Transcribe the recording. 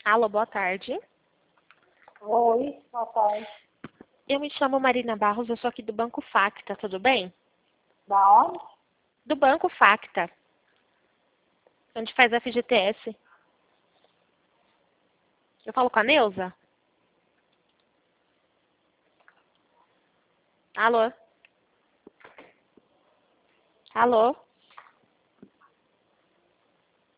Alô, boa tarde. Oi, boa tarde. Eu me chamo Marina Barros, eu sou aqui do Banco Facta, tudo bem? Da onde? Do Banco Facta. Onde faz FGTS. Eu falo com a Neuza? Alô? Alô?